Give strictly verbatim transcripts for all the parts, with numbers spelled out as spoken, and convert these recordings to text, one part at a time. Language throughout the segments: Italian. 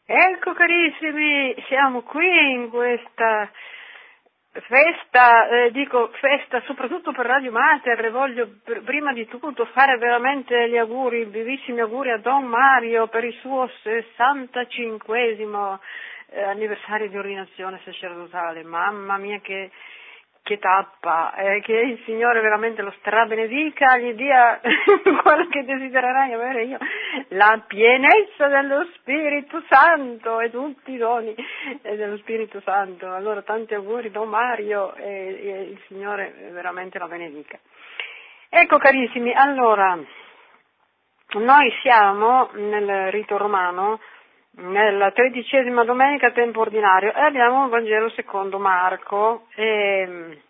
Ecco carissimi, siamo qui in questa festa, eh, dico festa soprattutto per Radio Mater. Voglio pr- prima di tutto fare veramente gli auguri, vivissimi auguri a Don Mario per il suo sessantacinquesimo eh, anniversario di ordinazione sacerdotale. Mamma mia che... che tappa, eh, che il Signore veramente lo strabenedica, gli dia quello che desidererai avere io, la pienezza dello Spirito Santo e tutti i doni eh, dello Spirito Santo. Allora tanti auguri Don Mario e, e il Signore veramente la benedica. Ecco carissimi, allora noi siamo nel rito romano, nella tredicesima domenica a tempo ordinario, e abbiamo il Vangelo secondo Marco. E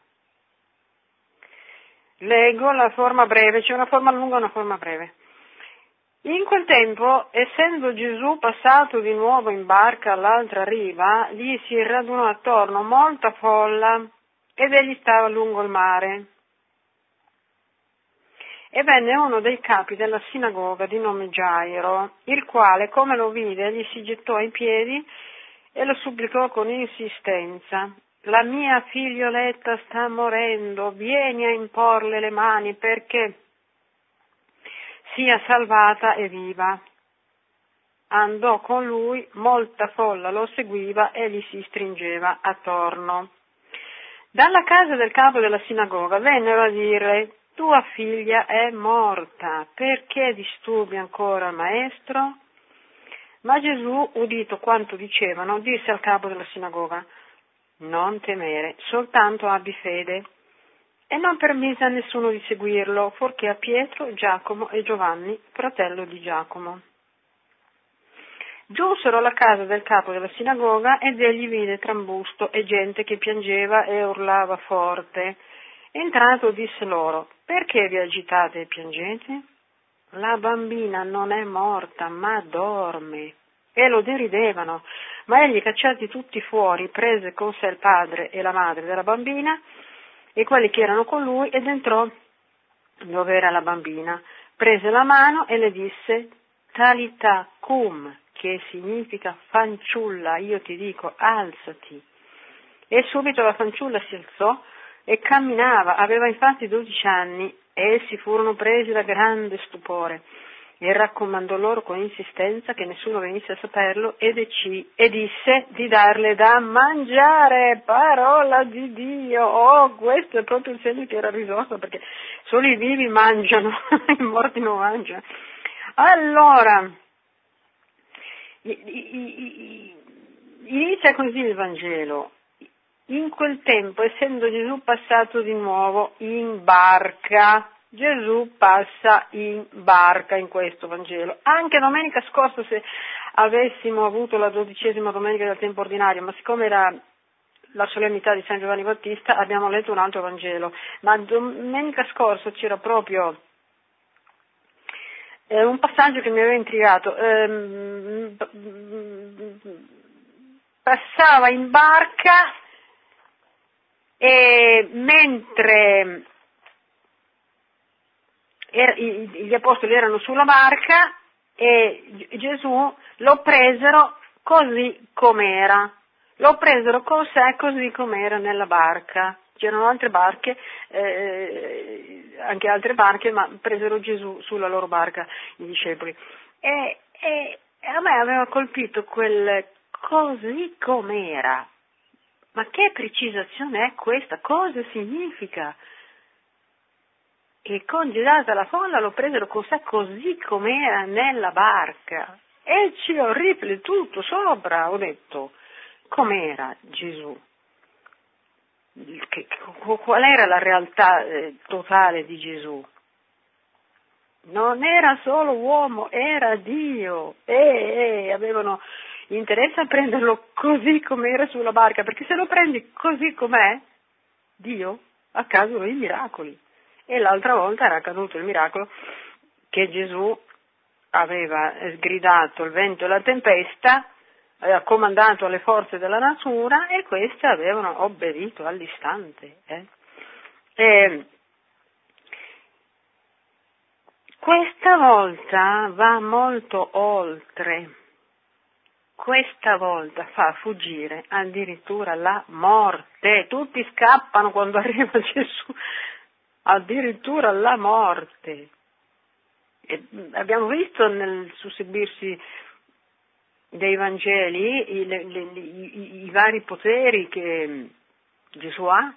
leggo la forma breve, c'è una forma lunga e una forma breve. In quel tempo, essendo Gesù passato di nuovo in barca all'altra riva, gli si radunò attorno molta folla ed egli stava lungo il mare. E venne uno dei capi della sinagoga di nome Gairo, il quale, come lo vide, gli si gettò ai piedi e lo supplicò con insistenza: la mia figlioletta sta morendo, vieni a imporle le mani perché sia salvata e viva. Andò con lui, molta folla lo seguiva e gli si stringeva attorno. Dalla casa del capo della sinagoga vennero a dire: tua figlia è morta, perché disturbi ancora il maestro? Ma Gesù, udito quanto dicevano, disse al capo della sinagoga: non temere, soltanto abbi fede. E non permise a nessuno di seguirlo, fuorché a Pietro, Giacomo e Giovanni, fratello di Giacomo. Giunsero alla casa del capo della sinagoga ed egli vide trambusto e gente che piangeva e urlava forte. Entrato disse loro: perché vi agitate e piangete? La bambina non è morta, ma dorme. E lo deridevano, ma egli, cacciati tutti fuori, prese con sé il padre e la madre della bambina e quelli che erano con lui ed entrò dove era la bambina. Prese la mano e le disse: Talita cum, che significa fanciulla, io ti dico, alzati. E subito la fanciulla si alzò e camminava, aveva infatti dodici anni, e essi furono presi da grande stupore. E raccomandò loro con insistenza che nessuno venisse a saperlo e, deci, e disse di darle da mangiare. Parola di Dio! Oh, questo è proprio il segno che era risorto, perché solo i vivi mangiano, i morti non mangiano. Allora, inizia così il Vangelo. In quel tempo, essendo Gesù passato di nuovo in barca, Gesù passa in barca in questo Vangelo. Anche domenica scorsa, se avessimo avuto la dodicesima domenica del tempo ordinario, ma siccome era la solennità di San Giovanni Battista, abbiamo letto un altro Vangelo. Ma domenica scorsa c'era proprio eh, un passaggio che mi aveva intrigato. Ehm, passava in barca e mentre er, gli apostoli erano sulla barca e Gesù lo presero così com'era, lo presero con sé così com'era nella barca. C'erano altre barche, eh, anche altre barche, ma presero Gesù sulla loro barca i discepoli. E, e, e a me aveva colpito quel così com'era. Ma che precisazione è questa? Cosa significa? E congedata la folla lo presero con sé così com'era nella barca. E ci ho riflettuto sopra, ho detto, com'era Gesù? Che, qual era la realtà eh, totale di Gesù? Non era solo uomo, era Dio. E, e avevano interesse a prenderlo così com'era sulla barca, perché se lo prendi così com'è, Dio, accadono i miracoli. E l'altra volta era accaduto il miracolo che Gesù aveva sgridato il vento e la tempesta, aveva comandato alle forze della natura e queste avevano obbedito all'istante. Eh? E questa volta va molto oltre. questa volta fa fuggire addirittura la morte. Tutti scappano quando arriva Gesù, addirittura la morte. E abbiamo visto nel susseguirsi dei Vangeli i, le, le, i, i vari poteri che Gesù ha.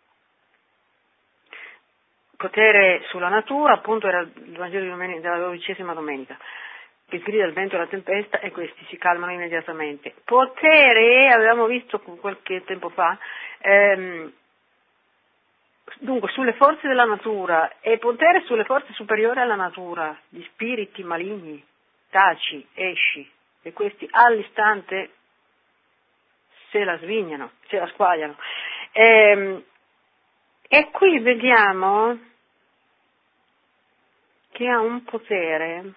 Potere sulla natura, appunto era il Vangelo di domenica, della dodicesima domenica, che grida il vento e la tempesta e questi si calmano immediatamente. Potere, avevamo visto qualche tempo fa, ehm, dunque sulle forze della natura e potere sulle forze superiori alla natura, gli spiriti maligni, taci, esci, e questi all'istante se la svignano, se la squagliano. Ehm, e qui vediamo che ha un potere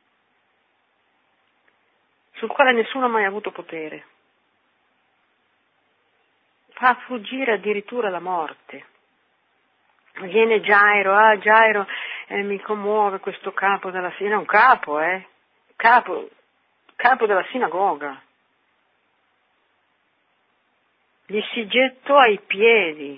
sul quale nessuno ha mai avuto potere. Fa fuggire addirittura la morte. Viene Gairo, ah Gairo, eh, mi commuove questo capo della sinagoga, un capo, eh, capo, capo della sinagoga. Gli si gettò ai piedi,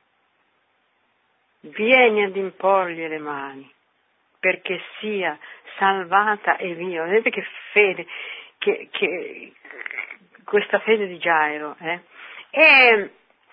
vieni ad imporgli le mani, perché sia salvata e viva. Vedete che fede, che, che questa fede di Gairo, eh? E,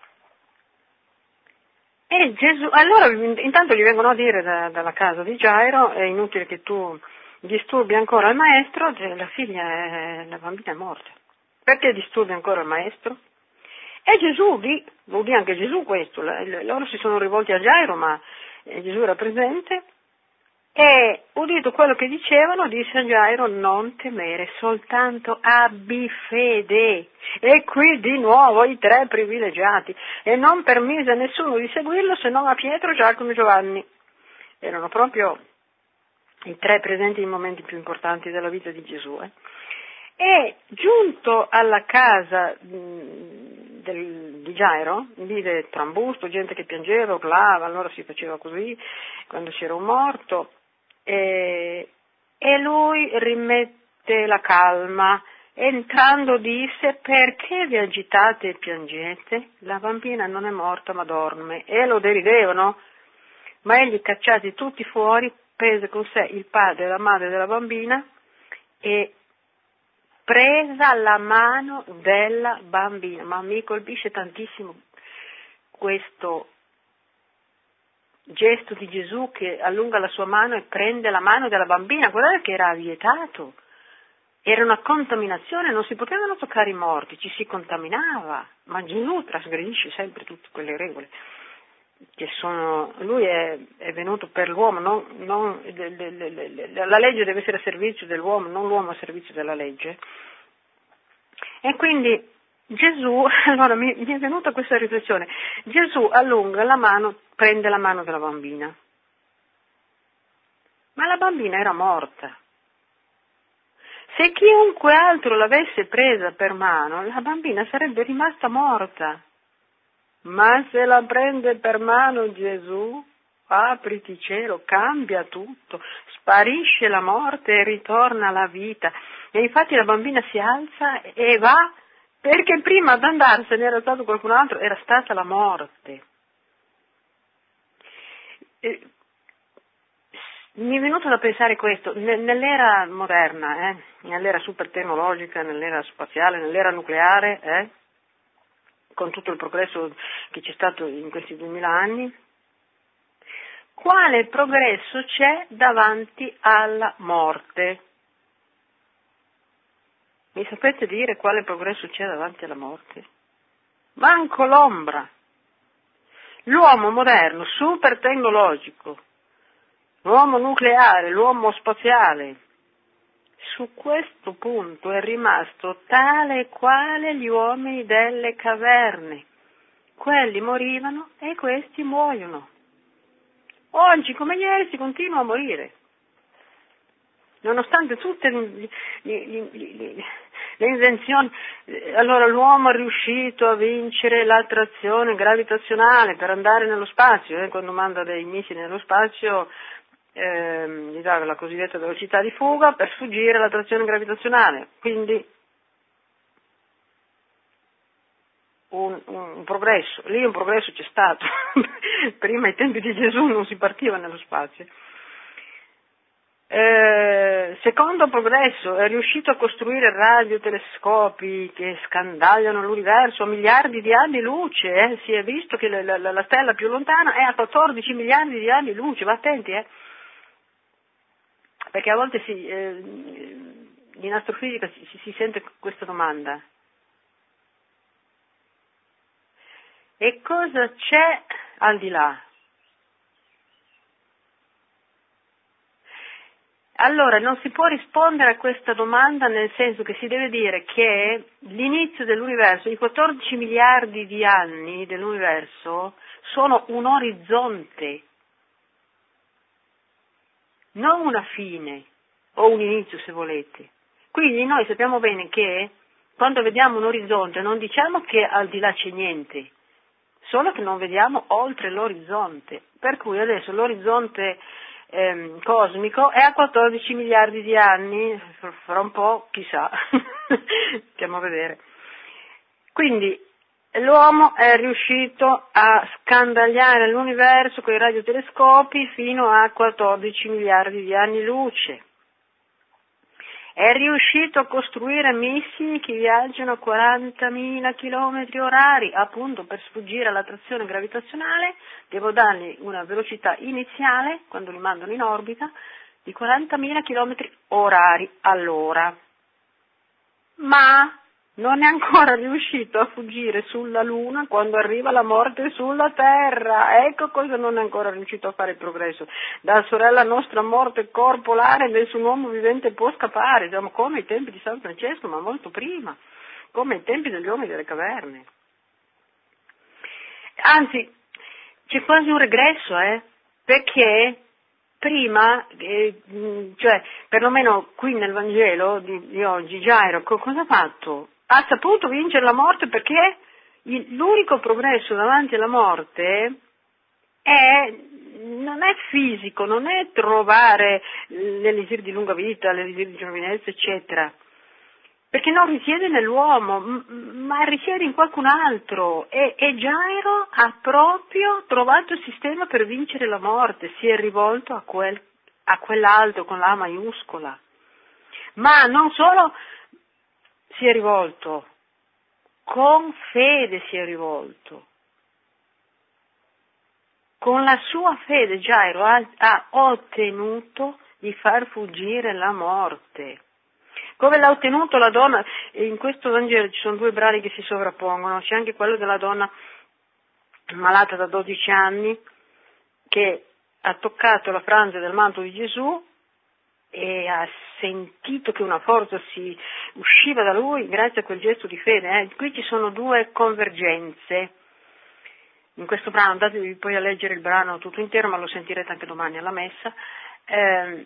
e Gesù, allora intanto gli vengono a dire da, dalla casa di Gairo, è inutile che tu disturbi ancora il maestro, la figlia, è, la bambina è morta. Perché disturbi ancora il maestro? E Gesù udì, udì anche Gesù questo, loro si sono rivolti a Gairo, ma Gesù era presente, e udito quello che dicevano, disse a Gairo: non temere, soltanto abbi fede. E qui di nuovo i tre privilegiati, e non permise a nessuno di seguirlo se non a Pietro, Giacomo e Giovanni. Erano proprio i tre presenti nei momenti più importanti della vita di Gesù. Eh. E giunto alla casa mh, del, di Gairo, vide trambusto, gente che piangeva, urlava, allora si faceva così quando c'era un morto, e, e lui rimette la calma, entrando disse: perché vi agitate e piangete? La bambina non è morta ma dorme. E lo deridevano, ma egli, cacciati tutti fuori, prese con sé il padre e la madre della bambina e presa la mano della bambina. Ma mi colpisce tantissimo questo gesto di Gesù, che allunga la sua mano e prende la mano della bambina. Guardate che era vietato, era una contaminazione, non si potevano toccare i morti, ci si contaminava, ma Gesù trasgredisce sempre tutte quelle regole che sono, lui è, è venuto per l'uomo, non, non, le, le, le, la legge deve essere a servizio dell'uomo, non l'uomo a servizio della legge. E quindi Gesù, allora mi, mi è venuta questa riflessione, Gesù allunga la mano, prende la mano della bambina, ma la bambina era morta. Se chiunque altro l'avesse presa per mano, la bambina sarebbe rimasta morta. Ma se la prende per mano Gesù, apriti cielo, cambia tutto, sparisce la morte e ritorna la vita. E infatti la bambina si alza e va, perché prima ad andarsene era stato qualcun altro, era stata la morte. E mi è venuto da pensare questo, nell'era moderna, eh, nell'era super tecnologica, nell'era spaziale, nell'era nucleare, eh, con tutto il progresso che c'è stato in questi duemila anni, quale progresso c'è davanti alla morte? Mi sapete dire quale progresso c'è davanti alla morte? Manco l'ombra. L'uomo moderno, super tecnologico, l'uomo nucleare, l'uomo spaziale, su questo punto è rimasto tale quale gli uomini delle caverne. Quelli morivano e questi muoiono. Oggi come ieri si continua a morire. Nonostante tutte le, le, le, le invenzioni, allora l'uomo è riuscito a vincere l'attrazione gravitazionale per andare nello spazio, eh, quando manda dei missili nello spazio eh, gli dà la cosiddetta velocità di fuga per sfuggire all'attrazione gravitazionale, quindi un, un progresso, lì un progresso c'è stato, prima ai tempi di Gesù non si partiva nello spazio. Eh, secondo progresso, è riuscito a costruire radiotelescopi che scandagliano l'universo a miliardi di anni luce, eh? Si è visto che la, la, la stella più lontana è a quattordici miliardi di anni luce, va attenti, eh? Perché a volte si, eh, in astrofisica si, si sente questa domanda. E cosa c'è al di là? Allora, non si può rispondere a questa domanda nel senso che si deve dire che l'inizio dell'universo, i quattordici miliardi di anni dell'universo, sono un orizzonte, non una fine, o un inizio se volete. Quindi noi sappiamo bene che quando vediamo un orizzonte non diciamo che al di là c'è niente, solo che non vediamo oltre l'orizzonte. Per cui adesso l'orizzonte ehm, cosmico è a quattordici miliardi di anni, fra un po' chissà, stiamo a vedere. Quindi l'uomo è riuscito a scandagliare l'universo con i radiotelescopi fino a quattordici miliardi di anni luce. È riuscito a costruire missili che viaggiano a quarantamila chilometri orari, appunto per sfuggire all'attrazione gravitazionale, devo dargli una velocità iniziale, quando li mandano in orbita, di quarantamila chilometri orari all'ora. Ma non è ancora riuscito a fuggire sulla Luna quando arriva la morte sulla Terra. Ecco cosa non è ancora riuscito a fare il progresso. Da sorella nostra morte corporale nessun uomo vivente può scappare. Siamo come ai tempi di San Francesco, ma molto prima, come ai tempi degli uomini delle caverne. Anzi, c'è quasi un regresso, eh? Perché prima, eh, cioè perlomeno qui nel Vangelo di, di oggi, Gairo cosa ha fatto? Ha saputo vincere la morte perché il, l'unico progresso davanti alla morte è, non è fisico, non è trovare l'elisir di lunga vita, l'elisir di giovinezza, eccetera, perché non risiede nell'uomo, ma risiede in qualcun altro, e, e Gairo ha proprio trovato il sistema per vincere la morte, si è rivolto a, quel, a quell'altro con la A maiuscola, ma non solo si è rivolto, con fede si è rivolto. Con la sua fede Gairo ha, ha ottenuto di far fuggire la morte. Come l'ha ottenuto la donna? In questo Vangelo ci sono due brani che si sovrappongono, c'è anche quello della donna malata da dodici anni che ha toccato la frangia del manto di Gesù e ha sentito che una forza si usciva da lui grazie a quel gesto di fede. Eh. Qui ci sono due convergenze in questo brano, andatevi poi a leggere il brano tutto intero, ma lo sentirete anche domani alla messa. Eh,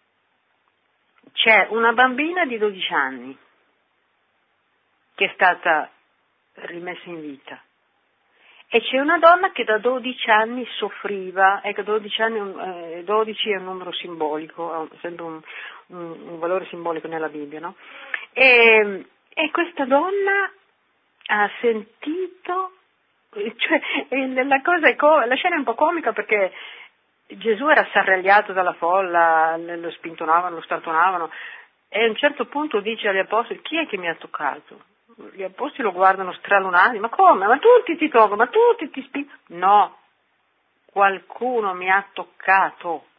c'è una bambina di dodici anni che è stata rimessa in vita e c'è una donna che da dodici anni soffriva. Ecco, dodici anni, eh, dodici è un numero simbolico, ha sempre un, un, un valore simbolico nella Bibbia, no? E, e questa donna ha sentito, cioè la cosa è co- la scena è un po' comica perché Gesù era asserragliato dalla folla, lo spintonavano, lo strattonavano e a un certo punto dice agli apostoli: chi è che mi ha toccato? Gli apostoli lo guardano stralunati: ma come? Ma tutti ti toccano, ma tutti ti spingono? No, qualcuno mi ha toccato.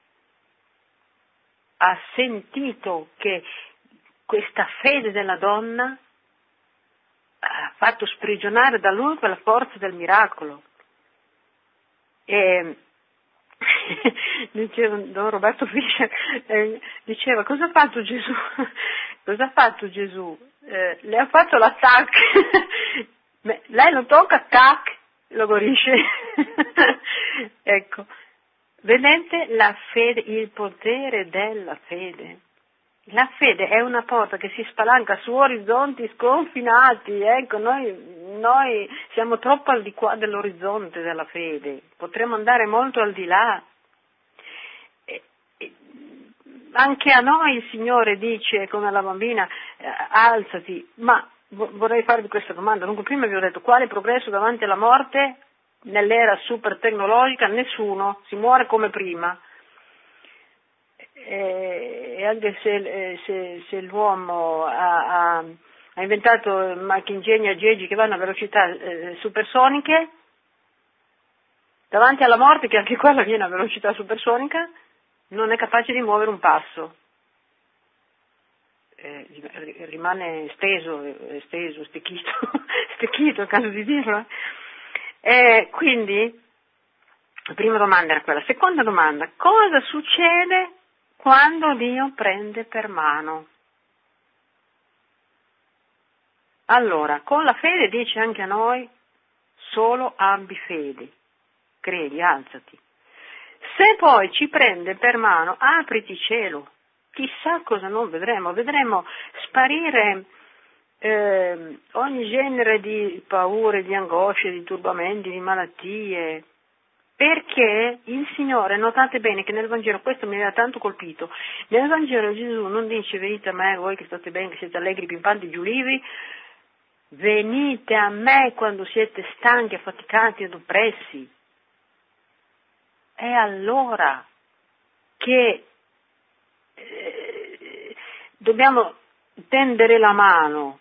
Ha sentito che questa fede della donna ha fatto sprigionare da lui quella forza del miracolo. E diceva Don Roberto Fischer, eh, diceva: cosa ha fatto Gesù? Cosa ha fatto Gesù? Eh, le ha fatto l'attacco. Lei lo tocca, tac, lo guarisce. Ecco, vedete la fede, il potere della fede. La fede è una porta che si spalanca su orizzonti sconfinati, ecco, noi, noi siamo troppo al di qua dell'orizzonte della fede, potremmo andare molto al di là. E, e, anche a noi il Signore dice, come alla bambina, eh, alzati, ma vorrei farvi questa domanda. Dunque, prima vi ho detto quale progresso davanti alla morte nell'era super tecnologica? Nessuno, si muore come prima. E anche se, se, se l'uomo ha, ha, ha inventato macchingegni aggeggi che vanno a velocità eh, supersoniche, davanti alla morte, che anche quella viene a velocità supersonica, non è capace di muovere un passo. Eh, rimane steso, steso, stecchito, stecchito, è caso di dirlo. Eh, quindi, la prima domanda era quella. Seconda domanda, cosa succede quando Dio prende per mano? Allora, con la fede dice anche a noi, solo abbi fede, credi, alzati. Se poi ci prende per mano, apriti cielo, chissà cosa non vedremo, vedremo sparire eh, ogni genere di paure, di angosce, di turbamenti, di malattie, perché il Signore, notate bene che nel Vangelo, questo mi aveva tanto colpito, nel Vangelo Gesù non dice venite a me voi che state bene, che siete allegri, pimpanti, giulivi, venite a me quando siete stanchi, affaticati ed oppressi. È allora che eh, dobbiamo tendere la mano,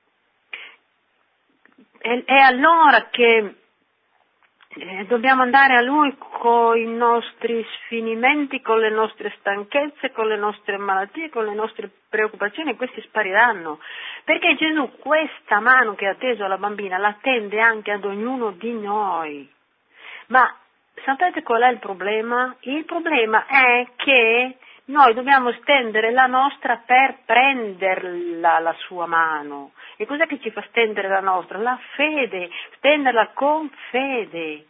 è, è allora che eh, dobbiamo andare a Lui con i nostri sfinimenti, con le nostre stanchezze, con le nostre malattie, con le nostre preoccupazioni, e questi spariranno. Perché Gesù questa mano che ha teso alla bambina la tende anche ad ognuno di noi. Ma sapete qual è il problema? Il problema è che noi dobbiamo stendere la nostra per prenderla la sua mano. E cos'è che ci fa stendere la nostra? La fede, stenderla con fede.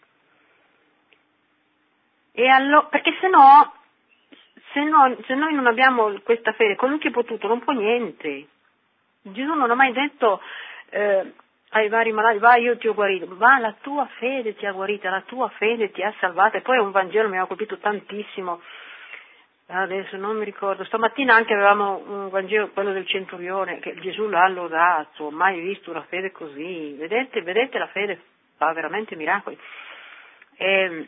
E allo- perché se no, se no, se noi non abbiamo questa fede, colui che può tutto non può niente. Gesù non ha mai detto eh, ai vari malati, vai io ti ho guarito, ma la tua fede ti ha guarita, la tua fede ti ha salvata. E poi un Vangelo mi ha colpito tantissimo, adesso non mi ricordo, stamattina anche avevamo un Vangelo, quello del centurione, che Gesù l'ha lodato, mai visto una fede così, vedete, vedete la fede fa veramente miracoli. E,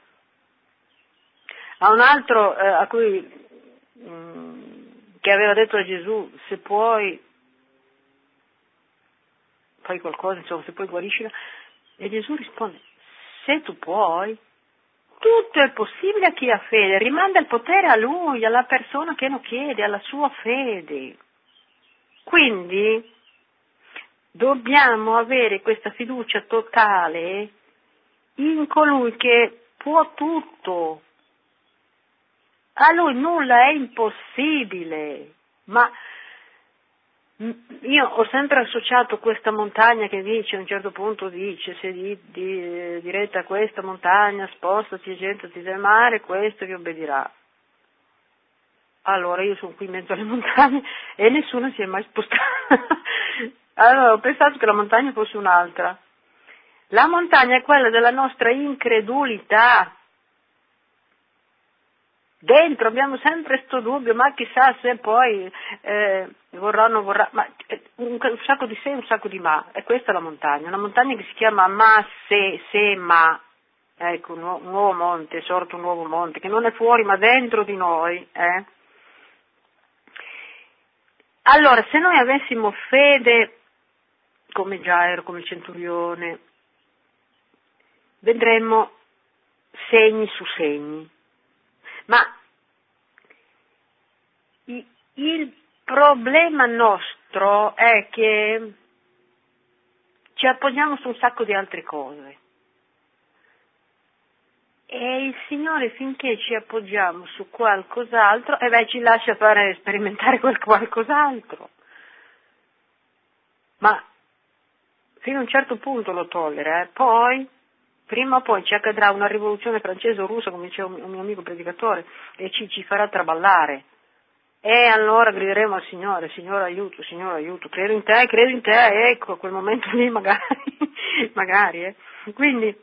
a un altro eh, a cui mh, che aveva detto a Gesù, se puoi fai qualcosa, insomma, se puoi guariscila, e Gesù risponde, se tu puoi, tutto è possibile a chi ha fede, rimanda il potere a lui, alla persona che lo chiede, alla sua fede. Quindi dobbiamo avere questa fiducia totale in colui che può tutto. A lui nulla è impossibile, ma io ho sempre associato questa montagna che dice, a un certo punto dice, se di, di, direte a questa montagna, spostati e gettati del mare, questo vi obbedirà. Allora io sono qui in mezzo alle montagne e nessuno si è mai spostato. Allora ho pensato che la montagna fosse un'altra. La montagna è quella della nostra incredulità. Dentro abbiamo sempre questo dubbio, ma chissà se poi eh, vorrà o non vorrà, ma un, un sacco di se e un sacco di ma, e questa è la montagna, una montagna che si chiama ma, se, se, ma, ecco, un, nu- un nuovo monte, è sorto un nuovo monte, che non è fuori ma dentro di noi, eh. Allora, se noi avessimo fede, come Gairo, come il centurione, vedremmo segni su segni. Ma il problema nostro è che ci appoggiamo su un sacco di altre cose. E il Signore, finché ci appoggiamo su qualcos'altro, e beh, ci lascia fare sperimentare quel qualcos'altro. Ma fino a un certo punto lo tollera, eh? Poi, prima o poi ci accadrà una rivoluzione francese o russa, come diceva un mio amico predicatore, e ci, ci farà traballare. E allora grideremo al Signore, Signore aiuto, Signore aiuto, credo in te, credo in te, ecco, a quel momento lì magari, magari, eh. Quindi,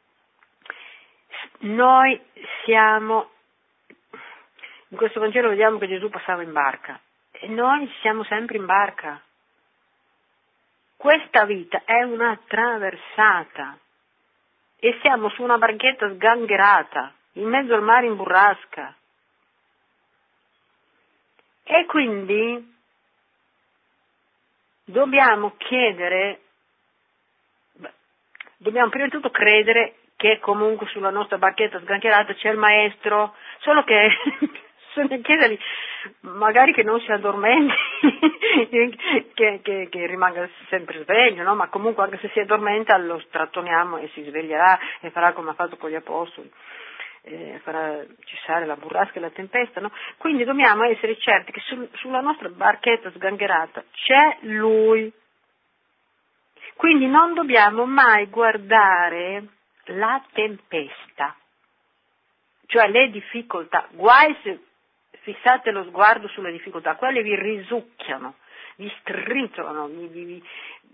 noi siamo, in questo Vangelo vediamo che Gesù passava in barca, E noi siamo sempre in barca. Questa vita è una traversata e siamo su una barchetta sgangherata, in mezzo al mare in burrasca. E quindi dobbiamo chiedere, dobbiamo prima di tutto credere che comunque sulla nostra barchetta sgangherata c'è il maestro, solo che bisogna chiedergli magari che non si addormenti, che, che, che rimanga sempre sveglio, no? Ma comunque anche se si addormenta lo strattoniamo e si sveglierà e farà come ha fatto con gli apostoli. Eh, farà cessare la burrasca e la tempesta, no? Quindi dobbiamo essere certi che sul, sulla nostra barchetta sgangherata c'è Lui. Quindi non dobbiamo mai guardare la tempesta, cioè le difficoltà. Guai se fissate lo sguardo sulle difficoltà, quelle vi risucchiano, vi stritolano, vi, vi,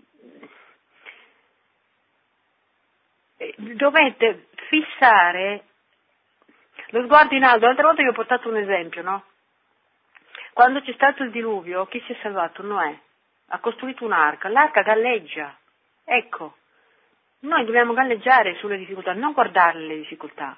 vi... dovete fissare lo sguardo in alto. L'altra volta vi ho portato un esempio, no? Quando c'è stato il diluvio, chi si è salvato? Noè. Ha costruito un'arca, l'arca galleggia. Ecco, noi dobbiamo galleggiare sulle difficoltà, non guardare le difficoltà.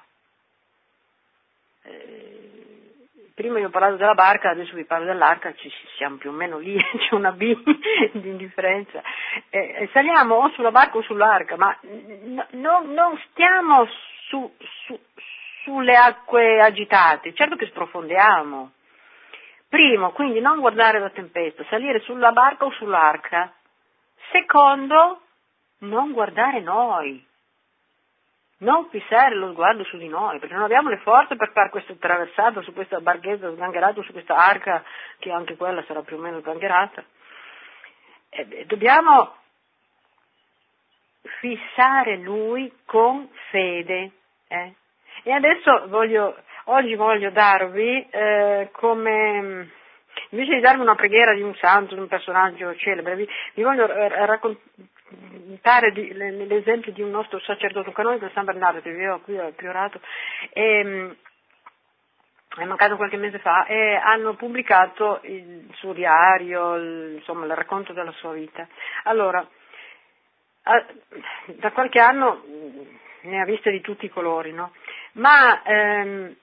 Eh, prima vi ho parlato della barca, adesso vi parlo dell'arca, ci siamo più o meno lì, c'è una B di indifferenza. Eh, saliamo o sulla barca o sull'arca, ma no, no, non stiamo su, su sulle acque agitate, certo che sprofondiamo. Primo, quindi non guardare la tempesta, salire sulla barca o sull'arca. Secondo, non guardare noi, non fissare lo sguardo su di noi, perché non abbiamo le forze per fare questa traversata su questa barchetta sgangherata, su questa arca, che anche quella sarà più o meno sgangherata. E dobbiamo fissare Lui con fede, eh? E adesso voglio, oggi voglio darvi eh, come, invece di darvi una preghiera di un santo, di un personaggio celebre, vi, vi voglio raccontare di, l'esempio di un nostro sacerdote, un canonico di San Bernardo, che vivevo qui al priorato, e, è mancato qualche mese fa, e hanno pubblicato il suo diario, il, insomma, il racconto della sua vita. Allora, a, da qualche anno ne ha viste di tutti i colori, no? Ma ehm,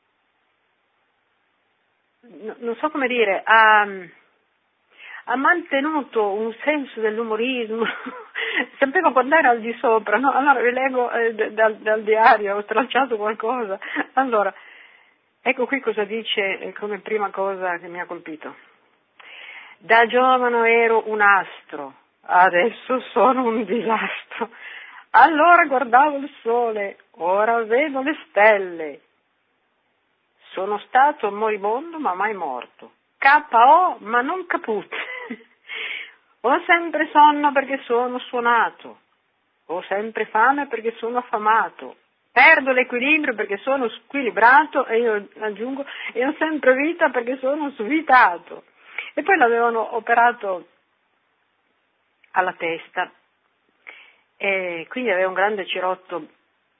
non so come dire, ha, ha mantenuto un senso dell'umorismo, sapeva guardare al di sopra, no? Allora vi leggo eh, dal, dal diario, ho stralciato qualcosa. Allora, ecco qui cosa dice eh, come prima cosa che mi ha colpito. Da giovane ero un astro, adesso sono un disastro. Allora guardavo il sole, ora vedo le stelle. Sono stato moribondo ma mai morto. K O ma non caput. Ho sempre sonno perché sono suonato. Ho sempre fame perché sono affamato. Perdo l'equilibrio perché sono squilibrato e io aggiungo e ho sempre vita perché sono svitato. E poi l'avevano operato alla testa. E quindi aveva un grande cerotto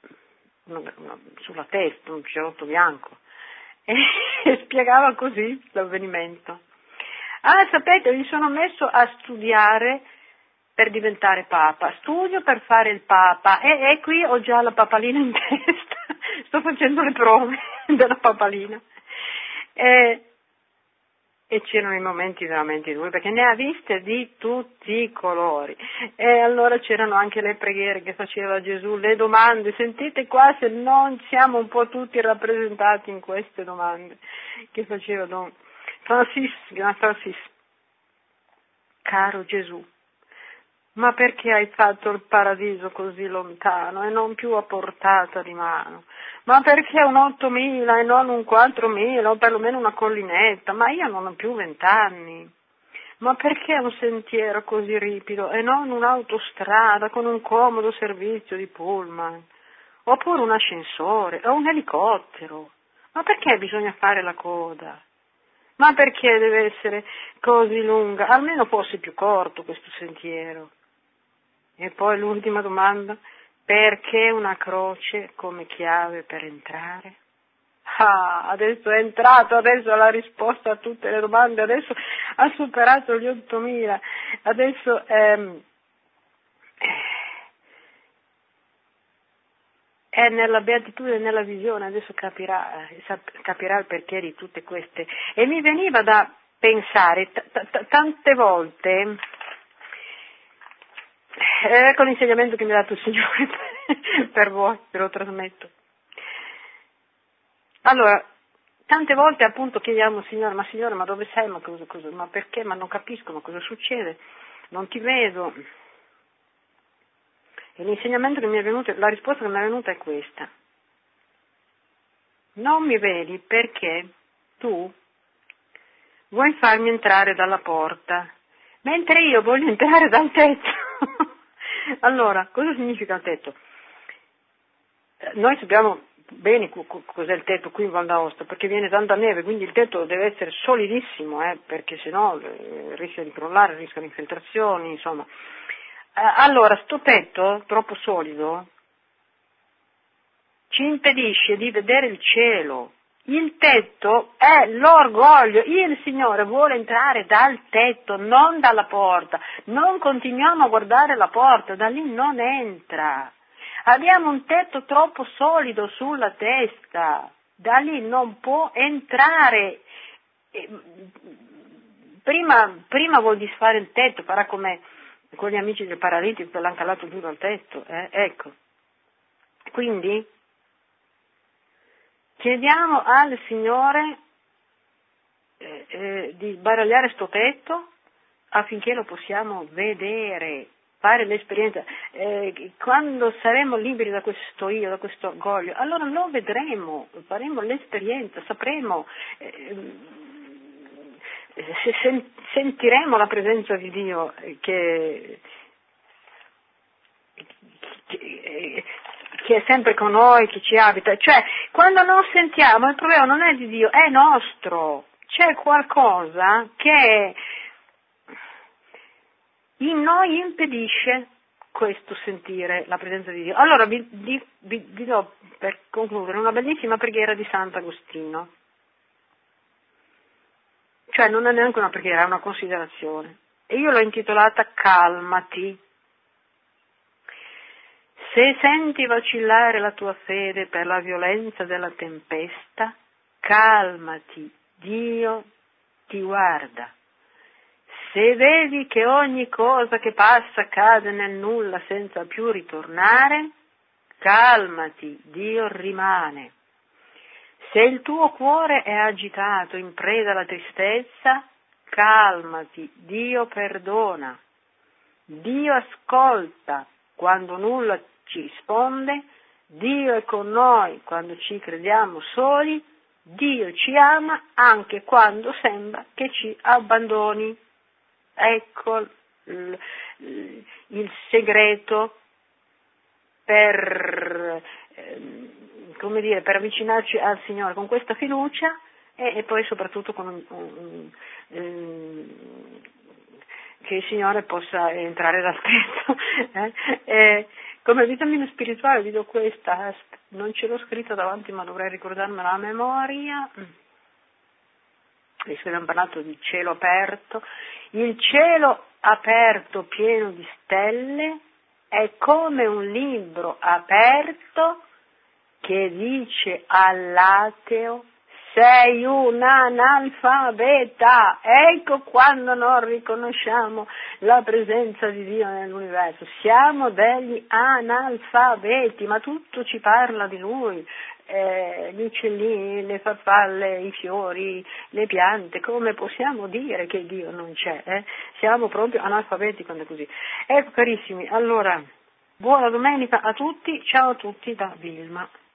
sulla testa, un cerotto bianco, e spiegava così l'avvenimento. Ah, sapete, mi sono messo a studiare per diventare papa, studio per fare il papa, e, e qui ho già la papalina in testa, sto facendo le prove della papalina. E, E c'erano i momenti veramente duri, perché ne ha viste di tutti i colori. E allora c'erano anche le preghiere che faceva Gesù, le domande. Sentite qua se non siamo un po' tutti rappresentati in queste domande che faceva Don Francis, Gran Francis. Caro Gesù, ma perché hai fatto il paradiso così lontano e non più a portata di mano? Ma perché un ottomila e non un quattromila, o perlomeno una collinetta? Ma io non ho più vent'anni. Ma perché un sentiero così ripido e non un'autostrada con un comodo servizio di pullman? Oppure un ascensore o un elicottero? Ma perché bisogna fare la coda? Ma perché deve essere così lunga? Almeno fosse più corto questo sentiero. E poi l'ultima domanda, perché una croce come chiave per entrare? Ah, adesso è entrato, adesso ha la risposta a tutte le domande, adesso ha superato gli ottomila, adesso ehm, è nella beatitudine e nella visione, adesso capirà, eh, sap- capirà il perché di tutte queste. E mi veniva da pensare t- t- tante volte, eh, con l'insegnamento che mi ha dato il Signore per voi, ve lo trasmetto. Allora, tante volte appunto chiediamo, Signore, ma Signore, ma dove sei? Ma cosa, cosa, ma perché? Ma non capisco, ma cosa succede? Non ti vedo. E l'insegnamento che mi è venuto, la risposta che mi è venuta è questa. Non mi vedi perché tu vuoi farmi entrare dalla porta, mentre io voglio entrare dal tetto. Allora, cosa significa il tetto? Noi sappiamo bene cos'è il tetto qui in Val d'Aosta, perché viene tanta neve, quindi il tetto deve essere solidissimo, eh, perché sennò eh, rischia di crollare, rischia di infiltrazioni, insomma. Eh, allora, sto tetto troppo solido ci impedisce di vedere il cielo. Il tetto è l'orgoglio, il Signore vuole entrare dal tetto, non dalla porta. Non continuiamo a guardare la porta, da lì non entra. Abbiamo un tetto troppo solido sulla testa, da lì non può entrare. Prima, prima vuol disfare il tetto, farà come con gli amici del paralitico che l'hanno calato giù dal tetto, eh? Ecco. Quindi chiediamo al Signore eh, eh, di sbaragliare sto tetto affinché lo possiamo vedere, fare l'esperienza. Eh, quando saremo liberi da questo io, da questo orgoglio, allora lo vedremo, faremo l'esperienza, sapremo, eh, se, sen, sentiremo la presenza di Dio che, che, che è sempre con noi, che ci abita. Cioè, quando non sentiamo, il problema non è di Dio, è nostro. C'è qualcosa che in noi impedisce questo sentire la presenza di Dio. Allora vi, vi, vi, vi do per concludere una bellissima preghiera di Sant'Agostino. Cioè non è neanche una preghiera, è una considerazione. E io l'ho intitolata Calmati. Se senti vacillare la tua fede per la violenza della tempesta, calmati, Dio ti guarda. Se vedi che ogni cosa che passa cade nel nulla senza più ritornare, calmati, Dio rimane. Se il tuo cuore è agitato in preda alla tristezza, calmati, Dio perdona. Dio ascolta quando nulla ci risponde, Dio è con noi quando ci crediamo soli, Dio ci ama anche quando sembra che ci abbandoni. Ecco il, il segreto per, eh, come dire, per avvicinarci al Signore con questa fiducia e, e poi soprattutto con un, un, un, che il Signore possa entrare dal tetto. Eh? E come vitamina spirituale vi do questa, non ce l'ho scritta davanti ma dovrei ricordarmela a memoria. Visto che abbiamo parlato di cielo aperto, il cielo aperto pieno di stelle è come un libro aperto che dice all'ateo: sei un analfabeta. Ecco quando non riconosciamo la presenza di Dio nell'universo. Siamo degli analfabeti, ma tutto ci parla di Lui. Eh, gli uccellini, le farfalle, i fiori, le piante, come possiamo dire che Dio non c'è? Eh? Siamo proprio analfabeti quando è così. Ecco carissimi, allora, buona domenica a tutti, ciao a tutti da Vilma.